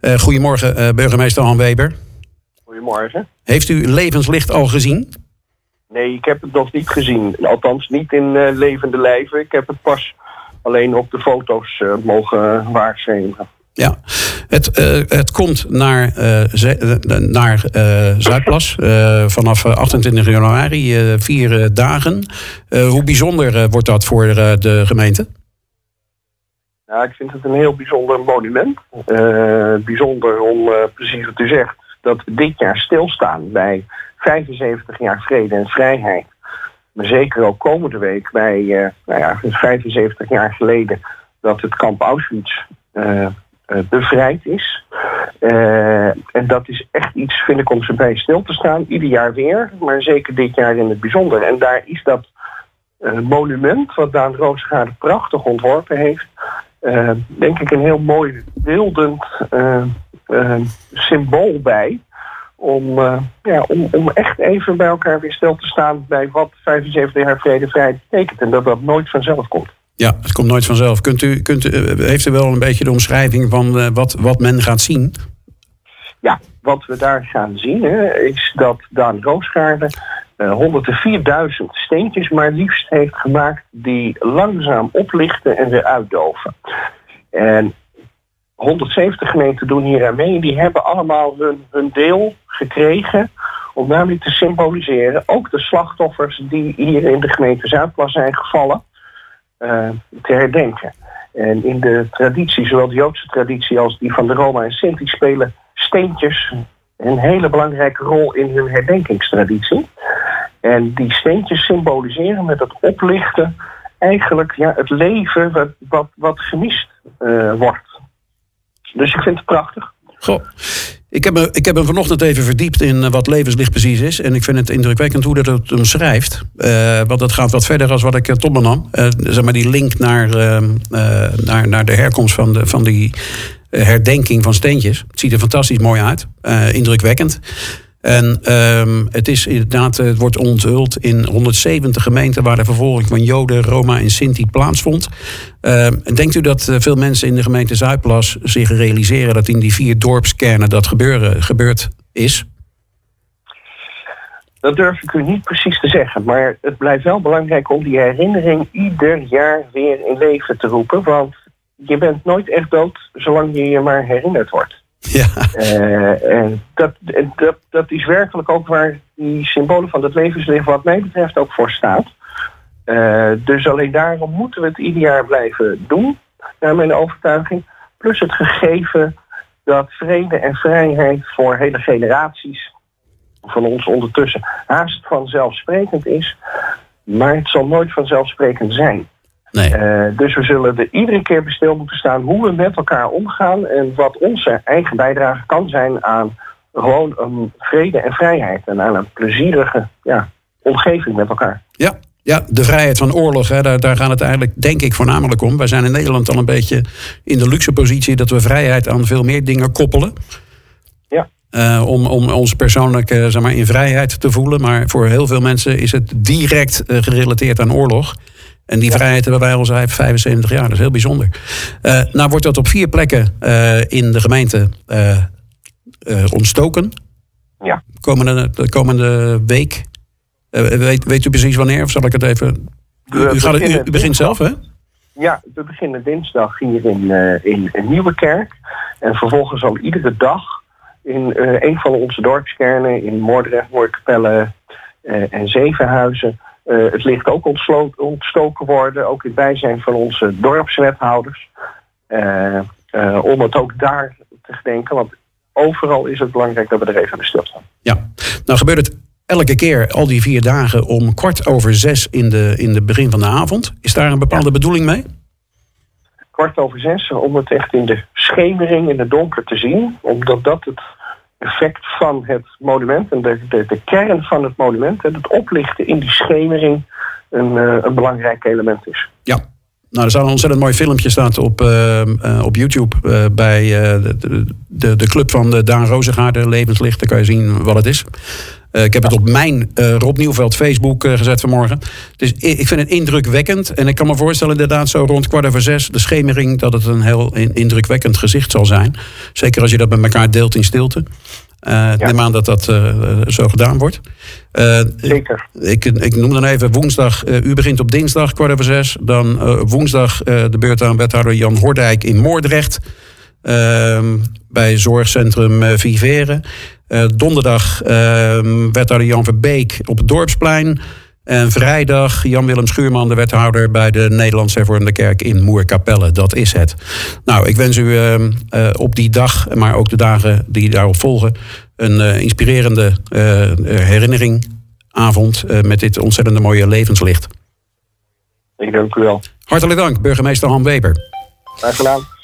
Goedemorgen, burgemeester Han Weber. Goedemorgen. Heeft u Levenslicht al gezien? Nee, ik heb het nog niet gezien. Althans niet in levende lijven. Ik heb het pas alleen op de foto's mogen waarnemen. Ja, het komt naar Zuidplas vanaf 28 januari, 4 dagen. Hoe bijzonder wordt dat voor de gemeente? Ja, ik vind het een heel bijzonder monument. Bijzonder om precies wat u zegt, dat we dit jaar stilstaan bij 75 jaar vrede en vrijheid. Maar zeker ook komende week bij 75 jaar geleden dat het kamp Auschwitz bevrijd is. En dat is echt iets, vind ik, om ze bij stil te staan. Ieder jaar weer, maar zeker dit jaar in het bijzonder. En daar is dat monument, wat Daan Roosgaarde prachtig ontworpen heeft, denk ik een heel mooi beeldend symbool bij. Om echt even bij elkaar weer stil te staan bij wat 75 jaar vrede en vrijheid betekent. En dat nooit vanzelf komt. Ja, het komt nooit vanzelf. Heeft u wel een beetje de omschrijving van wat men gaat zien? Ja, wat we daar gaan zien is dat Daan Roosgaarde 104.000 steentjes maar liefst heeft gemaakt die langzaam oplichten en weer uitdoven. En 170 gemeenten doen hier aan mee. Die hebben allemaal hun deel gekregen om namelijk te symboliseren ook de slachtoffers die hier in de gemeente Zuidplas zijn gevallen, te herdenken. En in de traditie, zowel de Joodse traditie als die van de Roma en Sinti, spelen steentjes een hele belangrijke rol in hun herdenkingstraditie. En die steentjes symboliseren met het oplichten eigenlijk het leven wat gemist wordt. Dus ik vind het prachtig. Goh. Ik heb hem vanochtend even verdiept in wat Levenslicht precies is. En ik vind het indrukwekkend hoe dat het hem schrijft. Want dat gaat wat verder dan wat ik tot me nam. Zeg maar die link naar de herkomst van die herdenking van steentjes. Het ziet er fantastisch mooi uit. Indrukwekkend. En het is inderdaad, het wordt onthuld in 170 gemeenten waar de vervolging van Joden, Roma en Sinti plaatsvond. Denkt u dat veel mensen in de gemeente Zuidplas zich realiseren dat in die 4 dorpskernen dat gebeurd is? Dat durf ik u niet precies te zeggen. Maar het blijft wel belangrijk om die herinnering ieder jaar weer in leven te roepen. Want je bent nooit echt dood zolang je je maar herinnerd wordt. Ja. En dat is werkelijk ook waar die symbolen van het levenslicht wat mij betreft ook voor staat. Dus alleen daarom moeten we het ieder jaar blijven doen, naar mijn overtuiging. Plus het gegeven dat vrede en vrijheid voor hele generaties van ons ondertussen haast vanzelfsprekend is. Maar het zal nooit vanzelfsprekend zijn. Nee. Dus we zullen er iedere keer bij stil moeten staan hoe we met elkaar omgaan en wat onze eigen bijdrage kan zijn aan gewoon een vrede en vrijheid en aan een plezierige omgeving met elkaar. Ja, de vrijheid van oorlog, daar gaat het eigenlijk denk ik voornamelijk om. Wij zijn in Nederland al een beetje in de luxe positie dat we vrijheid aan veel meer dingen koppelen. Ja. Om ons persoonlijk in vrijheid te voelen. Maar voor heel veel mensen is het direct gerelateerd aan oorlog. En die vrijheid hebben wij al 75 jaar. Dat is heel bijzonder. Nou wordt dat op 4 plekken in de gemeente ontstoken. Ja. De komende week. Weet u precies wanneer? Of zal ik het even... U begint zelf, hè? Ja, we beginnen dinsdag hier in Nieuwekerk. En vervolgens zal iedere dag in een van onze dorpskernen, in Moordrecht, Moordkapelle en Zevenhuizen, het licht ook ontstoken worden, ook in bijzijn van onze dorpswethouders. Om het ook daar te gedenken, want overal is het belangrijk dat we er even aan stilstaan. Ja, nou gebeurt het elke keer, al die 4 dagen, om 5:15 in de begin van de avond. Is daar een bepaalde bedoeling mee? 5:15, om het echt in de schemering, in het donker te zien. Omdat dat het effect van het monument en de kern van het monument, en het oplichten in die schemering, een belangrijk element is. Ja. Nou, er staat een ontzettend mooi filmpje staat op YouTube bij de club van Daan Roosgaarde, Levenslicht. Daar kan je zien wat het is. Ik heb het op mijn Rob Nieuwveld Facebook gezet vanmorgen. Dus ik vind het indrukwekkend. En ik kan me voorstellen inderdaad zo rond 5:15... de schemering, dat het een heel indrukwekkend gezicht zal zijn. Zeker als je dat met elkaar deelt in stilte. Ik neem aan dat zo gedaan wordt. Zeker. Ik noem dan even woensdag. U begint op dinsdag 5:15. Dan woensdag de beurt aan wethouder Jan Hordijk in Moordrecht. Bij zorgcentrum Vivere. Donderdag wethouder Jan Verbeek op het Dorpsplein. En vrijdag Jan-Willem Schuurman, de wethouder bij de Nederlandse Hervormde Kerk in Moerkapelle. Dat is het. Nou, ik wens u op die dag, maar ook de dagen die daarop volgen, een inspirerende herinneringavond met dit ontzettende mooie levenslicht. Ik dank u wel. Hartelijk dank, burgemeester Han Weber. Graag gedaan.